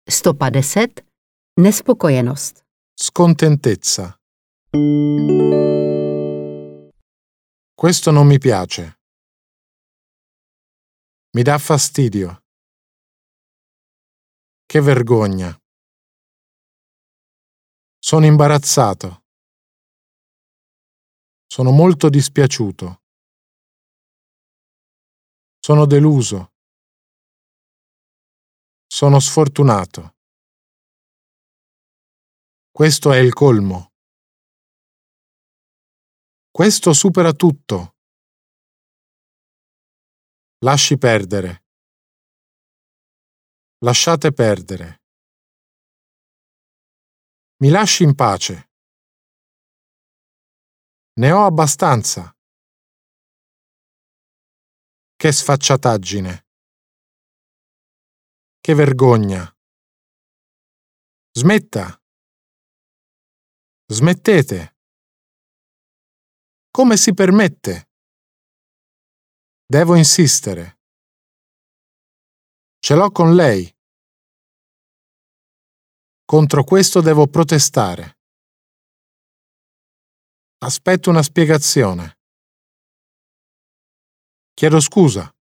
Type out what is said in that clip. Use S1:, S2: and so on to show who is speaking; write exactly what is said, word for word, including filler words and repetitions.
S1: sto padesát. Nespokojenost.
S2: Scontentezza. Questo non mi piace. Mi dà fastidio. Che vergogna. Sono imbarazzato. Sono molto dispiaciuto. Sono deluso. Sono sfortunato. Questo è il colmo. Questo supera tutto. Lasci perdere. Lasciate perdere. Mi lasci in pace. Ne ho abbastanza. Che sfacciataggine. Che vergogna. Smetta. Smettete. Come si permette? Devo insistere. Ce l'ho con lei. Contro questo devo protestare. Aspetto una spiegazione. Chiedo scusa.